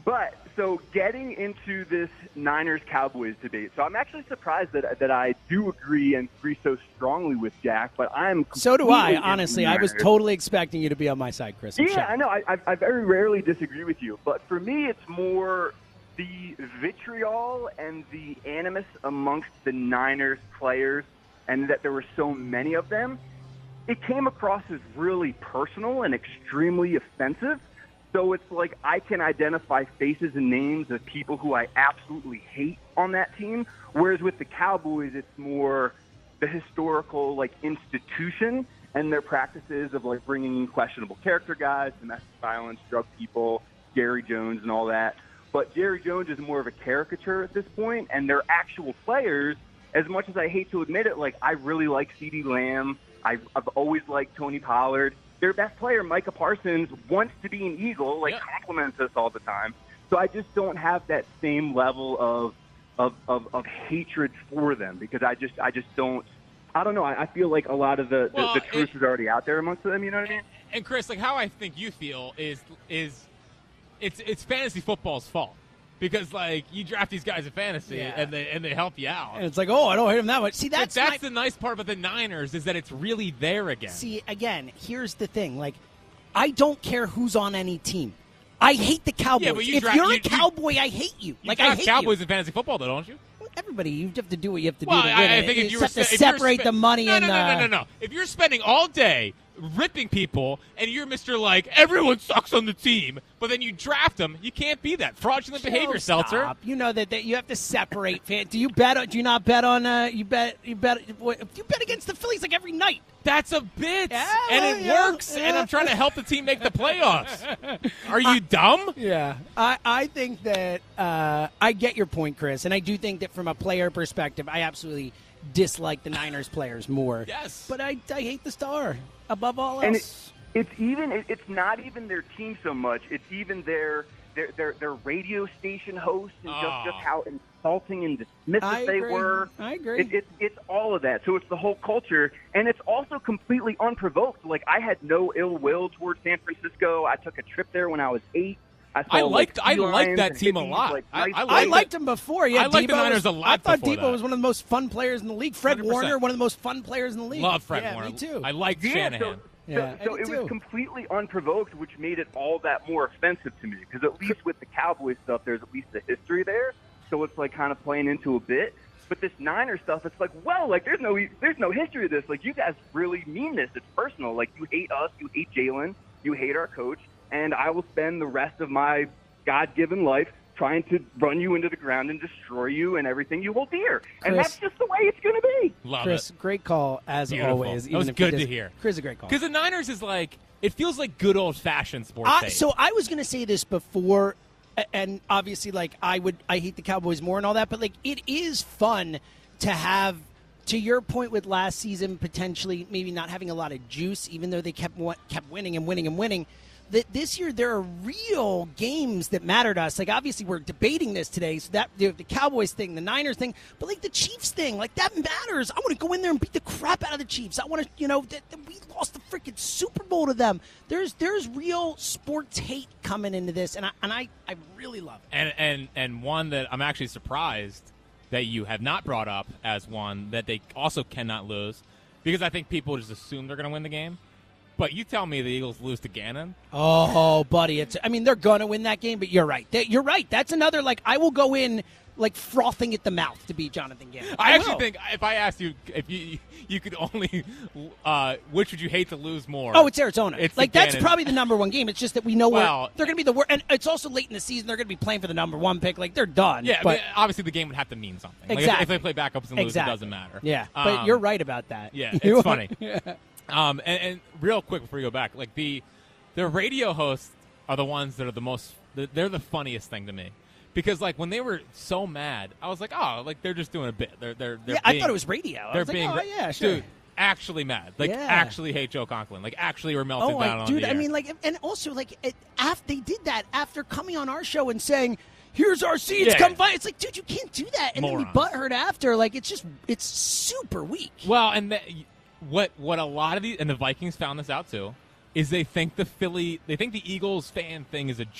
But so getting into this Niners-Cowboys debate, so I'm actually surprised that that I do agree and agree so strongly with Jack, but I'm so do I. completely Honestly, against I the was Niners. totally expecting you to be on my side, Chris. I'm Yeah, shocked. I know. I, I, I very rarely disagree with you, but for me, it's more the vitriol and the animus amongst the Niners players, and that there were so many of them. It came across as really personal and extremely offensive. So it's like I can identify faces and names of people who I absolutely hate on that team, whereas with the Cowboys, it's more the historical like institution and their practices of like bringing in questionable character guys, domestic violence, drug people, Jerry Jones, and all that. But Jerry Jones is more of a caricature at this point, and they're actual players. As much as I hate to admit it, like I really like CeeDee Lamb. I've, I've always liked Tony Pollard. Their best player, Micah Parsons, wants to be an Eagle, like compliments us all the time. So I just don't have that same level of of, of, of hatred for them because I just I just don't I don't know. I, I feel like a lot of the, Well, the, the truth it- is already out there amongst them. You know what I mean? And Chris, like how I think you feel is is it's it's fantasy football's fault because like you draft these guys in fantasy Yeah. and they and they help you out. And it's like, oh, I don't hate him that much. See, But that's that's my- the nice part about the Niners is that it's really there again. See, again, here's the thing. Like, I don't care who's on any team. I hate the Cowboys. Yeah, but you if dra- you're you- a you- Cowboy, I hate you. You Like, I draft hate Cowboys you. in fantasy football, though, don't you? Everybody, you have to do what you have to Well, do to I, win. I it. think You if you just were have to spe- if you're separate spe- the money no, and no, no, uh, no, no, no. If you're spending all day ripping people and you're Mister like everyone sucks on the team, but then you draft them, you can't be that fraudulent behavior, Chill, Seltzer. stop. You know that, that you have to separate. Fan. Do you bet? on- Do you not bet on? Uh, you bet. You bet. what- You bet against the Phillies like every night. That's a bit, Yeah, and well, it yeah, works. yeah. And I'm trying to help the team make the playoffs. Are you dumb? Yeah, I, I think that uh, I get your point, Chris, and I do think that from a player perspective, I absolutely dislike the Niners players more. Yes, Oh, but I, I hate the star above all And else. it, it's even it, it's not even their team so much. It's even their their their, their radio station hosts and Oh. just, just how insulting and dismissive I they agree. were. I agree. It, it, it's all of that. So it's the whole culture, and it's also completely unprovoked. Like I had no ill will towards San Francisco. I took a trip there when I was eight. I, saw, I liked like, I sea liked lions that and team a hippies, lot. like, I, nice I I liked liked it. him before. Yeah, I liked the Debo Niners was, a lot I thought before Debo that. was one of the most fun players in the league. Fred one hundred percent. Warner, one of the most fun players in the league. Love Fred yeah, Warner. Me too. I liked Yeah, Shanahan. So, Yeah, so, so me it too. was completely unprovoked, which made it all that more offensive to me. Because at least with the Cowboys stuff, there's at least a history there. So it's like kind of playing into a bit. But this Niner stuff, it's like, well, like there's no there's no history of this. Like you guys really mean this. It's personal. Like you hate us, you hate Jalen, you hate our coach, and I will spend the rest of my God-given life trying to run you into the ground and destroy you and everything you hold dear. And Chris. that's just the way it's going to be. Love Chris, it. great call as Beautiful. always. That was even if good he to dis- hear. Chris, a great call. Because the Niners is like it feels like good old fashioned sports. I, tape. so I was going to say this before, a- and obviously, like I would, I hate the Cowboys more and all that, but like it is fun to have. To your point with last season, potentially maybe not having a lot of juice, even though they kept wa- kept winning and winning and winning. That this year there are real games that matter to us. Like obviously we're debating this today, so that the, the Cowboys thing, the Niners thing, but like the Chiefs thing, like that matters. I want to go in there and beat the crap out of the Chiefs. I want to, you know, that, that we lost the freaking Super Bowl to them. There's there's real sports hate coming into this, and I and I, I really love it. and and and one that I'm actually surprised that you have not brought up as one that they also cannot lose, because I think people just assume they're going to win the game. But you tell me the Eagles lose to Gannon. Oh, buddy, it's. I mean, they're gonna win that game, but you're right. They, you're right. That's another. Like, I will go in like frothing at the mouth to beat Jonathan Gannon. I, I actually will. think if I asked you if you you could only, uh, which would you hate to lose more? Oh, it's Arizona. It's like the that's Gannon. probably the number one game. It's just that we know Well, where they're going to be the worst, and it's also late in the season. They're going to be playing for the number one pick. Like they're done. Yeah, but but obviously the game would have to mean something. Like, if- Exactly. if, they play backups and lose, Exactly. it doesn't matter. Yeah, but Um, you're right about that. Yeah, You it's are- funny. Yeah. Um, and, and real quick before you go back, like the the radio hosts are the ones that are the most. They're the funniest thing to me, because like when they were so mad, I was like, oh, like they're just doing a bit. They're they're, they're Yeah, I being- thought it was radio. I They're was like, being oh, ra- yeah, sure. dude, actually mad. Like Yeah. actually hate Joe Conklin. Like actually were melting Oh, down I, on dude, the I air. mean, like, and also, like, it, after they did that after coming on our show and saying, "Here's our seats, Yeah. come fight." It's like, dude, you can't do that, and Morons. then be butthurt after. Like, it's just, it's super weak. Well, and the, what what a lot of these and the Vikings found this out too is they think the Philly they think the Eagles fan thing is a joke.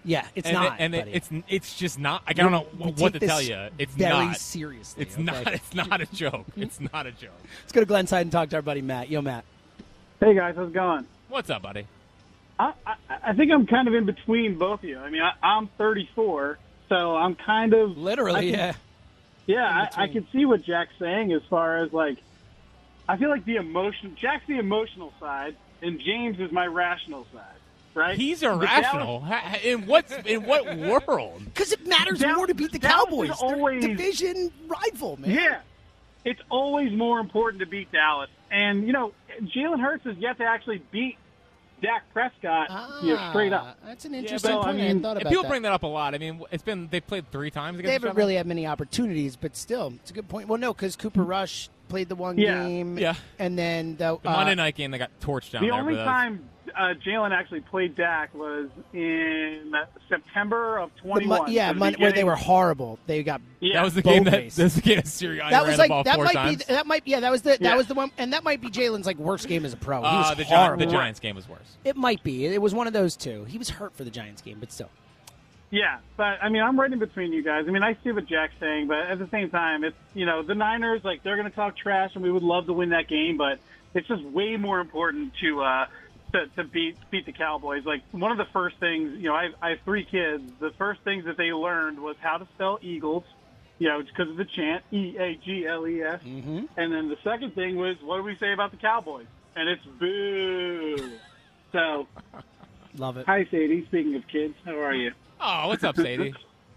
Yeah, it's and not. It, and it, buddy. it's it's just not. Like, I don't know We what to take tell this you. It's very not seriously. It's okay? not. It's not a joke. It's not a joke. Let's go to Glenside and talk to our buddy Matt. Yo, Matt. Hey guys, how's it going? What's up, buddy? I, I, I think I'm kind of in between both of you. I mean, I, I'm thirty-four, so I'm kind of literally, I yeah, can, yeah. I, I can see what Jack's saying as far as like, I feel like the emotion. Jack's the emotional side, and James is my rational side. Right? He's The irrational. Dallas- In what in what world? Because it matters Dallas- more to beat the Dallas Cowboys. is They're always- division rival, man. Yeah. It's always more important to beat Dallas. And, you know, Jalen Hurts has yet to actually beat Dak Prescott you know, straight up. That's an Yeah, interesting so, I point. I mean- hadn't thought And about people that. bring that up a lot. I mean, it's been they played three times against They each haven't other. really had many opportunities, but still, it's a good point. Well, no, because Cooper Rush played the one Yeah. game, Yeah. and then the, The uh, Monday night game, they got torched down The there. only but that was- time uh, Jalen actually played Dak was in September of the twenty-one. Mon- yeah, So the Mon- where they beginning- were horrible. They got Yeah. that was the game that bow-faced. that was the game that Sirianni That ran was the like ball that four might times. be that might yeah that was the that Yeah. was the one and that might be Jalen's like worst game as a pro. He Uh, was the, Gi- horrible. the Giants game was worse. It might be. It was one of those two. He was hurt for the Giants game, but still. Yeah, but I mean, I'm right in between you guys. I mean, I see what Jack's saying, but at the same time, it's you know the Niners, like they're going to talk trash, and we would love to win that game, but it's just way more important to uh, to, to beat beat the Cowboys. Like one of the first things, you know, I have, I have three kids. The first things that they learned was how to spell Eagles, you know, because of the chant E A G L E S, Mm-hmm. and then the second thing was what do we say about the Cowboys? And it's boo. So, Love it. hi Sadie. Speaking of kids, how are you? Oh, what's up, Sadie?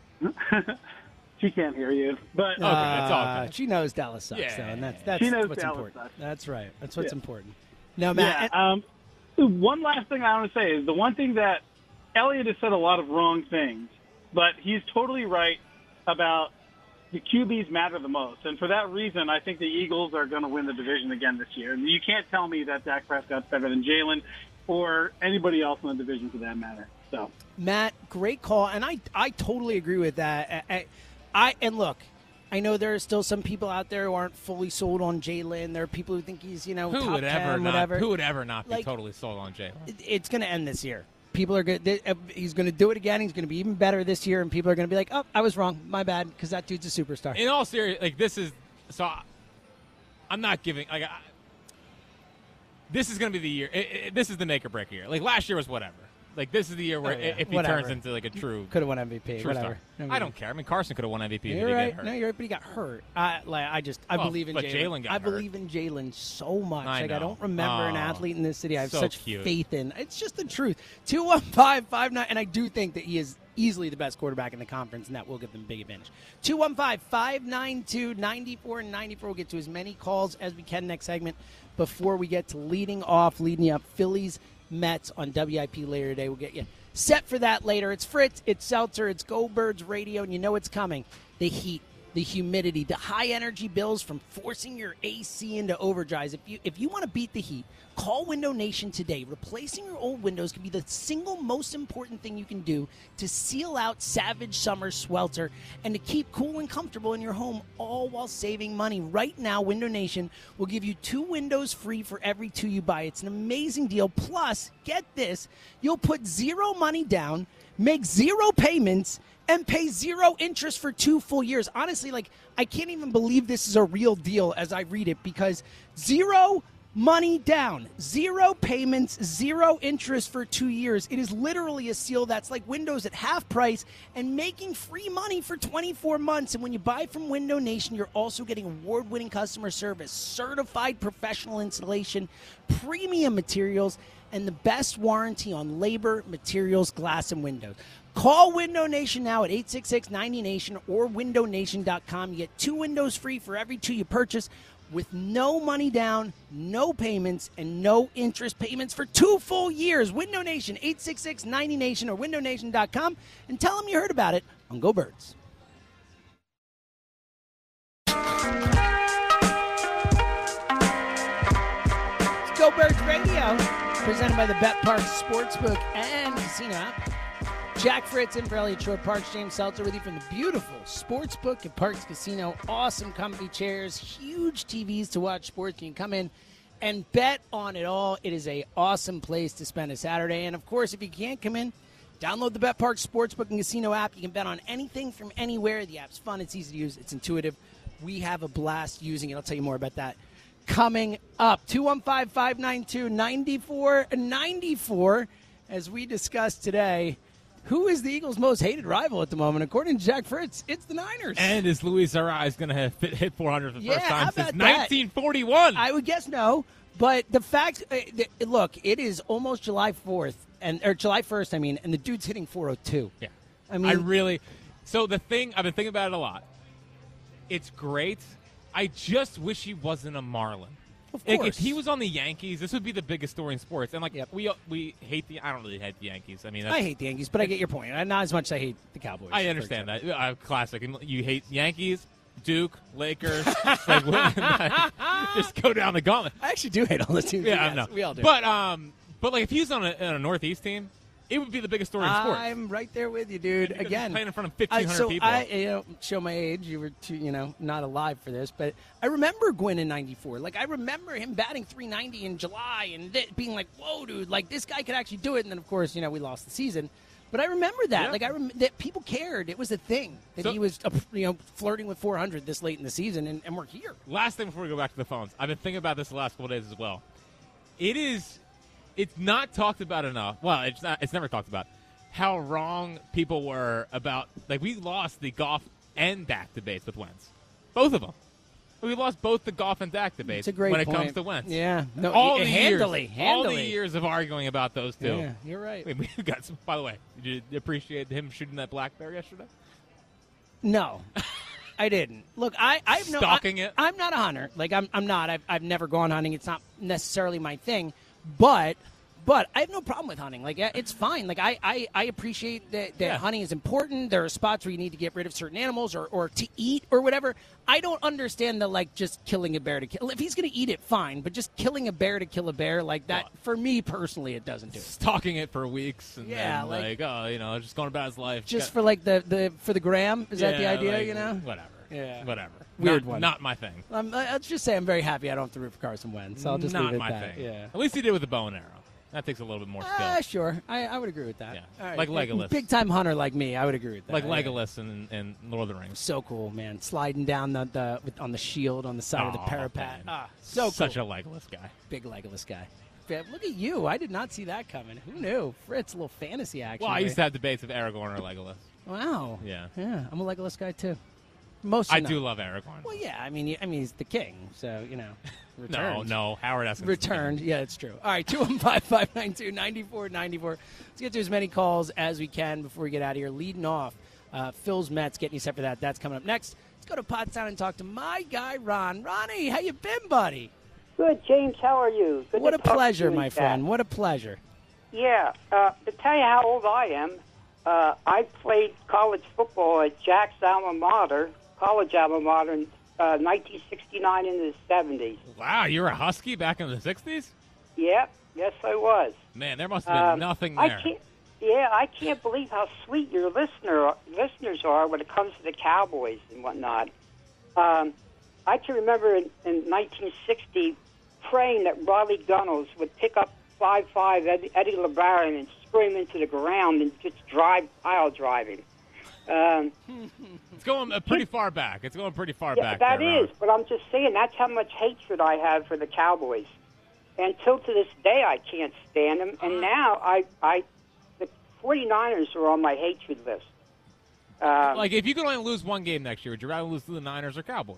She can't hear you, but Okay, it's all Uh, good. she knows Dallas sucks, Yeah. though, and that's that's She knows what's Dallas important. sucks. That's right. That's what's Yeah. important. No, Matt. Yeah. Um, one last thing I want to say is the one thing that Elliott has said a lot of wrong things, but he's totally right about the Q Bs matter the most. And for that reason, I think the Eagles are going to win the division again this year. And you can't tell me that Dak Prescott's better than Jalen or anybody else in the division for that matter. So, Matt, great call, and I I totally agree with that. I, I, I and look, I know there are still some people out there who aren't fully sold on Jalen. There are people who think he's you know Who top would ever ten, not? whatever. Who would ever not be Like- totally sold on Jalen? It- It's going to end this year. People are going. to He's going to do it again. He's going to be even better this year, and people are going to be like, "Oh, I was wrong. My bad," because that dude's a superstar. In all seriousness, like this is so. I- I'm not giving like. I, this is going to be the year. It, it, this is the make or break year. Like last year was whatever. Like this is the year where Oh, yeah. if he Whatever. turns into like a true Could have won M V P. true Whatever. star. I don't care. I mean, Carson could have won M V P if he You're didn't right. get hurt. No, you're right, but he got hurt. I like. I just. I Well, believe in but Jalen. Jalen got I hurt. believe in Jalen so much. I like I know. don't remember an Oh, athlete in this city I have so such cute. faith in. It's just the truth. Two one five five nine, and I do think that he is easily the best quarterback in the conference, and that will give them a big advantage. Two one five five nine two ninety four ninety four. We'll get to as many calls as we can next segment before we get to leading off, leading you up Phillies Mets on W I P later today. We'll get you set for that later. It's Fritz, it's Seltzer, it's Go Birds Radio, and you know it's coming. The heat, the humidity, the high energy bills from forcing your A C into overdrives. If you if you want to beat the heat, call Window Nation today. Replacing your old windows can be the single most important thing you can do to seal out savage summer swelter and to keep cool and comfortable in your home, all while saving money. Right now, Window Nation will give you two windows free for every two you buy. It's an amazing deal. Plus, get this, you'll put zero money down, make zero payments, and pay zero interest for two full years. Honestly, like, I can't even believe this is a real deal as I read it, because zero money down, zero payments, zero interest for two years. It is literally a seal that's like Windows at half price and making free money for twenty-four months. And when you buy from Window Nation, you're also getting award-winning customer service, certified professional installation, premium materials, and the best warranty on labor, materials, glass, and windows. Call Window Nation now at eight six six ninety nation or window nation dot com. You get two windows free for every two you purchase with no money down, no payments, and no interest payments for two full years. Window Nation, eight six six ninety nation or window nation dot com, and tell them you heard about it on Go Birds. It's Go Birds Radio, presented by the Bet Park Sportsbook and Casino app. Jack Fritz in for Elliott Shore Parks. James Seltzer with you from the beautiful Sportsbook at Parks Casino. Awesome comfy chairs, huge T Vs to watch sports. You can come in and bet on it all. It is a awesome place to spend a Saturday. And, of course, if you can't come in, Download the BetParx Sportsbook and Casino app. You can bet on anything from anywhere. The app's fun. It's easy to use. It's intuitive. We have a blast using it. I'll tell you more about that coming up. two one five, five nine two, nine four nine four. As we discussed today, who is the Eagles' most hated rival at the moment? According to Jack Fritz, it's the Niners. And is Luis Ariz going to have hit, hit four hundred for the Yeah, first how time about since that? nineteen forty-one? I would guess no. But the fact, uh, th- look, it is almost July fourth, and or July first, I mean, and the dude's hitting four oh two. Yeah. I mean, I really – so the thing – I've been thinking about it a lot. It's great. I just wish he wasn't a Marlin. Of Like, course. if he was on the Yankees, this would be the biggest story in sports. And, like, we we hate the – I don't really hate the Yankees. I mean, that's, I hate the Yankees, but I get your point. Not as much as I hate the Cowboys. I understand that. Uh, classic. And you hate Yankees, Duke, Lakers. like, what- just go down the gauntlet. I actually do hate all the teams. Yeah, I yes, know. we all do. But, um, but like, if he was on a, on a Northeast team, it would be the biggest story in sports. I'm right there with you, dude. Because Again, he's playing in front of fifteen hundred I, so people. I, you know, show my age. You were, too, you know, not alive for this, but I remember Gwynn in ninety-four. Like, I remember him batting three ninety in July and th- being like, "Whoa, dude! Like, this guy could actually do it." And then, of course, you know, we lost the season. But I remember that. Yeah. Like, I rem- that people cared. It was a thing that So- he was, uh, you know, flirting with four hundred this late in the season, and, and we're here. Last thing before we go back to the phones, I've been thinking about this the last couple of days as well. It is, it's not talked about enough. Well, it's not. It's never talked about how wrong people were about. Like, we lost the Goff and Dak debates with Wentz, both of them. We lost both the Goff and Dak debates It's a great when it point. comes to Wentz. Yeah. No, all y- the handily, years, handily. all the years of arguing about those two. Yeah, you're right. Wait, we got some. By the way, did you appreciate him shooting that black bear yesterday? No, I didn't. Look, I, I have no Stalking I, it? I'm not a hunter. Like I'm, I'm not. I've, I've never gone hunting. It's not necessarily my thing. But, but I have no problem with hunting. Like it's fine. Like I, I, I appreciate that, that Yeah. hunting is important. There are spots where you need to get rid of certain animals or, or to eat or whatever. I don't understand the like just killing a bear to kill. If he's going to eat it, fine. But just killing a bear to kill a bear like that, Well, for me personally, it doesn't do it. Stalking it for weeks and Yeah, then, like- like, oh, you know, just going about his life. Just Got- for like the, the for the gram. Is that the Yeah, idea? like, You know. Whatever. Yeah. Whatever. Weird not, one. Not my thing. Um, I- I'll just say I'm very happy I don't have to root for Carson Wentz. I'll just not leave it my at that. thing. Yeah. At least he did with the bow and arrow. That takes a little bit more skill. Ah, sure. I, I would agree with that. Yeah. All right. Like Legolas. Big time hunter like me, I would agree with that. like Yeah. Legolas in, in Lord of the Rings. So cool, man. Sliding down the, the with, on the shield on the side of the Aw, parapet. man. Ah, so cool. Such a Legolas guy. Big Legolas guy. Yeah, look at you. I did not see that coming. Who knew? Fritz, a little fantasy action. Well, I right? used to have debates of Aragorn or Legolas. Wow. Yeah. Yeah, I'm a Legolas guy too. Most I not. do love Aragorn. Well, yeah. I mean, I mean, he's the king, so you know. No, Returned. no. Howard Eskin. Returned. Yeah, it's true. All right, two one five, five nine two, nine four nine four. Let's get to as many calls as we can before we get out of here. Leading off, uh, Phil's Mets, getting you set for that. That's coming up next. Let's go to Pottstown and talk to my guy, Ron. Ronnie, how you been, buddy? Good, James. How are you? Good What to a talk to pleasure, you my and friend. Jack. What a pleasure. Yeah. Uh, to tell you how old I am, uh, I played college football at Jack's alma mater, college alma mater, in uh, nineteen sixty-nine into the seventies. Wow, you were a Husky back in the sixties? Yep. Yes, I was. Man, there must have been Um, nothing I there. can't, yeah, I can't believe how sweet your listener listeners are when it comes to the Cowboys and whatnot. Um, I can remember in, in nineteen sixty praying that Riley Gunnels would pick up five five Eddie, Eddie LeBaron and scream into the ground and just drive pile driving. Um, It's going uh, pretty far back. It's going pretty far yeah, back. that there, is, but I'm just saying that's how much hatred I have for the Cowboys. And till to this day, I can't stand them. And now I, I, the 49ers are on my hatred list. Um, Like, if you could only lose one game next year, would you rather lose to the Niners or Cowboys?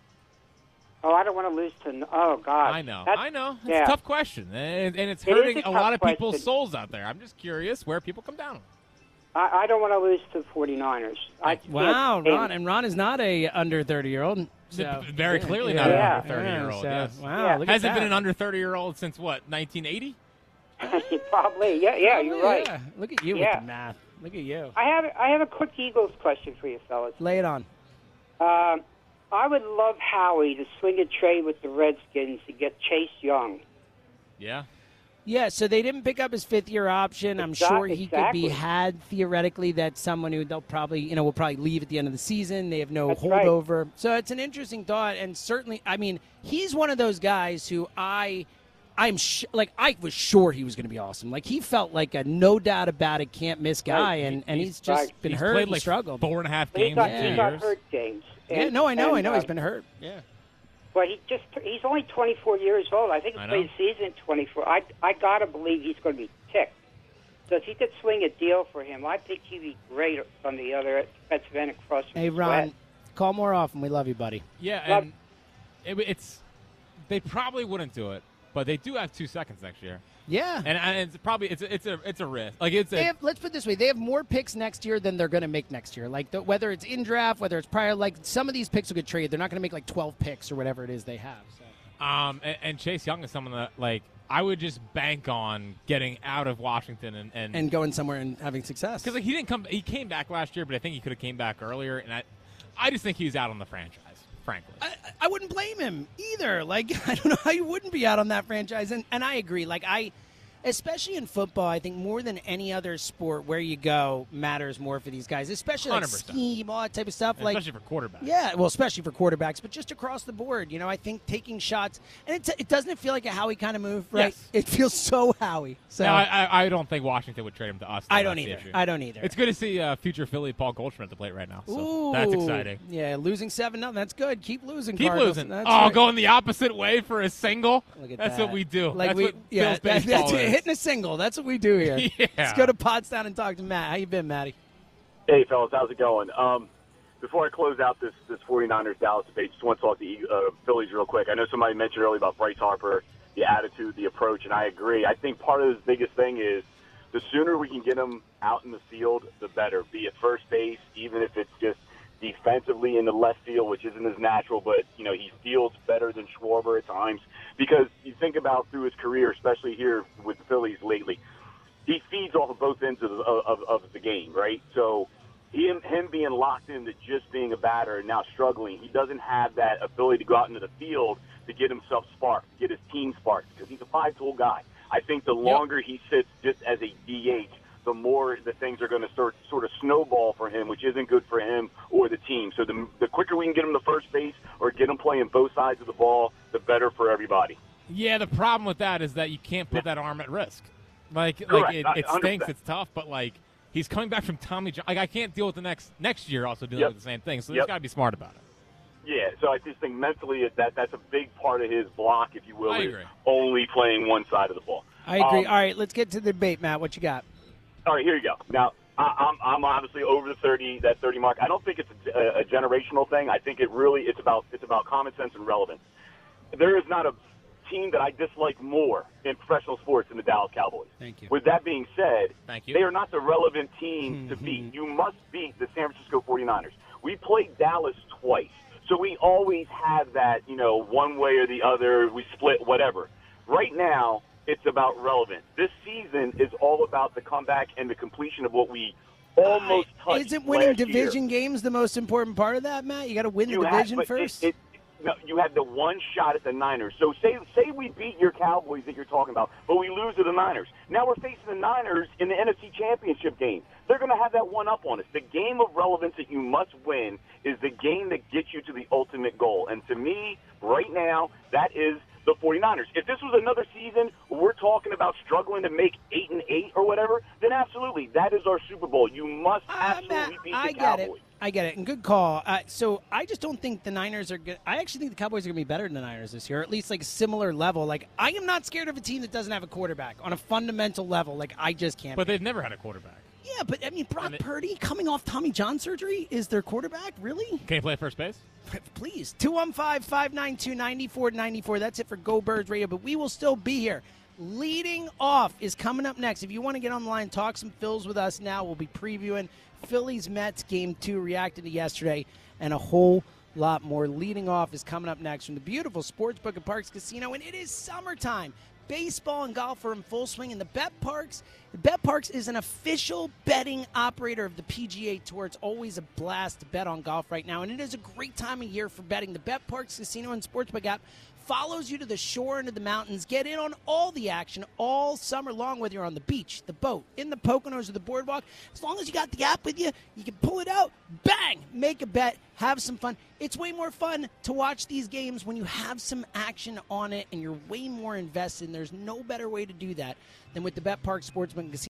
oh, I don't want to lose to. Oh God, I know. That's- I know. It's yeah. a tough question, and, and it's It is hurting a a, lot tough of people's question. souls out there. I'm just curious where people come down on. I, I don't want to lose to the 49ers. I can't Wow, stand Ron. And Ron is not a under thirty-year-old. So. Very Yeah, clearly yeah, not yeah, an under thirty-year-old. so, yes. Wow, Yeah. look at Hasn't that. been an under thirty-year-old since, what, nineteen eighty? Probably, yeah, yeah, you're Probably, right. yeah. Look at you Yeah. with the math. Look at you. I have, I have a quick Eagles question for you, fellas. Lay it on. Um, I would love Howie to swing a trade with the Redskins to get Chase Young. Yeah. Yeah, so they didn't pick up his fifth-year option. I'm Exact- sure he could be exactly. had theoretically. That's someone who they'll probably, you know, will probably leave at the end of the season. They have no That's right. holdover. So it's an interesting thought, and certainly, I mean, he's one of those guys who I I'm sh- like I was sure he was going to be awesome. Like he felt like a no doubt about it, can't miss guy, and, and he's just right. been he's hurt played and like struggled. Four and a half But he games got, in he two got years. hurt, James. Yeah, And- no, I know, and, I know, uh, he's been hurt. Yeah. Well, he just he's only twenty-four years old. I think he I played know. season twenty-four. I I gotta believe he's going to be ticked. So if he could swing a deal for him, I think he'd be great on the other defensive end across from Hey, Ron, Sweat. call more often. We love you, buddy. Yeah, and it, it's they probably wouldn't do it, but they do have two seconds next year. Yeah. And, and it's probably it's a, it's a it's a risk. Like it's a, They have, let's put it this way: they have more picks next year than they're going to make next year. Like the, whether it's in draft, whether it's prior, like some of these picks will get traded. They're not going to make like twelve picks or whatever it is they have. So. Um, and, and Chase Young is someone that, like, I would just bank on getting out of Washington and and, And going somewhere and having success. because like he didn't come, he came back last year, but I think he could have came back earlier, and I, I just think he was out on the franchise, frankly. I, I wouldn't blame him either. Like I don't know how you wouldn't be out on that franchise, and and I agree. Like I. Especially in football, I think more than any other sport, where you go matters more for these guys, especially like one hundred percent. scheme, all that type of stuff. And like, especially for quarterbacks. Yeah, well, especially for quarterbacks, but just across the board. You know, I think taking shots, and it, it doesn't it feel like a Howie kind of move, right? Yes. It feels so Howie. So No, I, I, I don't think Washington would trade him to us. though. I don't That's the either. issue. I don't either. It's good to see uh, future Philly Paul Goldschmidt at the plate right now. So Ooh, that's exciting. Yeah, losing seven nothing. That's good. Keep losing. Keep Cardinals. losing. That's Oh, right. going the opposite way for a single. Look at That's that. what we do. Like that's we, what yeah, Phil's that- baseball that's it. is. Hitting a single. That's what we do here. Yeah. Let's go to Pottstown and talk to Matt. How you been, Matty? Hey, fellas, how's it going? Um, before I close out this, this 49ers Dallas debate, just want to talk to the uh, Phillies real quick. I know somebody mentioned earlier about Bryce Harper, the attitude, the approach, and I agree. I think part of his biggest thing is the sooner we can get him out in the field, the better, be it first base, even if it's just defensively in the left field, which isn't as natural, but, you know, he fields better than Schwarber at times. Because you think about through his career, especially here with the Phillies lately, he feeds off of both ends of, of, of the game, right? So him, him being locked into just being a batter and now struggling, he doesn't have that ability to go out into the field to get himself sparked, to get his team sparked, because he's a five-tool guy. I think the longer he sits just as a D H, the more the things are going to start sort of snowball for him, which isn't good for him or the team. So the, the quicker we can get him to first base or get him playing both sides of the ball, the better for everybody. Yeah, the problem with that is that you can't put that arm at risk. Like, Correct. like it, it one hundred percent. stinks. It's tough, but like he's coming back from Tommy John. Like I can't deal with the next next year also dealing Yep. with the same thing. So Yep. there's got to be smart about it. Yeah, so I just think mentally that that's a big part of his block, if you will, I is agree. only playing one side of the ball. I agree. Um, All right, let's get to the debate, Matt. What you got? All right, here you go. Now, I, I'm, I'm obviously over the thirty, that thirty mark. I don't think it's a, a generational thing. I think it really it's about it's about common sense and relevance. There is not a team that I dislike more in professional sports than the Dallas Cowboys. Thank you. With that being said, Thank you. they are not the relevant team to beat. You must beat the San Francisco forty-niners. We played Dallas twice, so we always have that, you know, one way or the other, we split, whatever. Right now, it's about relevance. This season is all about the comeback and the completion of what we almost touched Isn't winning last year. division games the most important part of that, Matt? You got to win the You had- division but first. It, it, no, you had the one shot at the Niners. So say say we beat your Cowboys that you're talking about, but we lose to the Niners. Now we're facing the Niners in the N F C Championship game. They're going to have that one up on us. The game of relevance that you must win is the game that gets you to the ultimate goal. And to me, right now, that is the forty-niners. If this was another season where we're talking about struggling to make eight and eight or whatever, then absolutely, that is our Super Bowl. You must absolutely beat the I get Cowboys. it. I get it. And good call. Uh, so I just don't think the Niners are good. I actually think the Cowboys are going to be better than the Niners this year, or at least like a similar level. Like I am not scared of a team that doesn't have a quarterback on a fundamental level. Like I just can't. But they've never had a quarterback. Yeah, but I mean, Brock Purdy coming off Tommy John surgery is their quarterback? Really? Can he play first base? Please. two one five, five nine two, nine four nine four. That's it for Go Birds Radio, but we will still be here. Leading off is coming up next. If you want to get on the line, talk some Phils with us now. We'll be previewing Phillies-Mets game two, reacting to yesterday, and a whole lot more. Leading off is coming up next from the beautiful Sportsbook at Parks Casino, and it is summertime. Baseball and golf are in full swing, and the Bet Parks BetParks is an official betting operator of the P G A Tour. It's always a blast to bet on golf right now, and it is a great time of year for betting. The BetParks Casino and Sportsbook app follows you to the shore and to the mountains. Get in on all the action all summer long, whether you're on the beach, the boat, in the Poconos, or the boardwalk. As long as you got the app with you, you can pull it out, bang, make a bet, have some fun. It's way more fun to watch these games when you have some action on it and you're way more invested. And there's no better way to do that than with the BetParks Sportsbook and Casino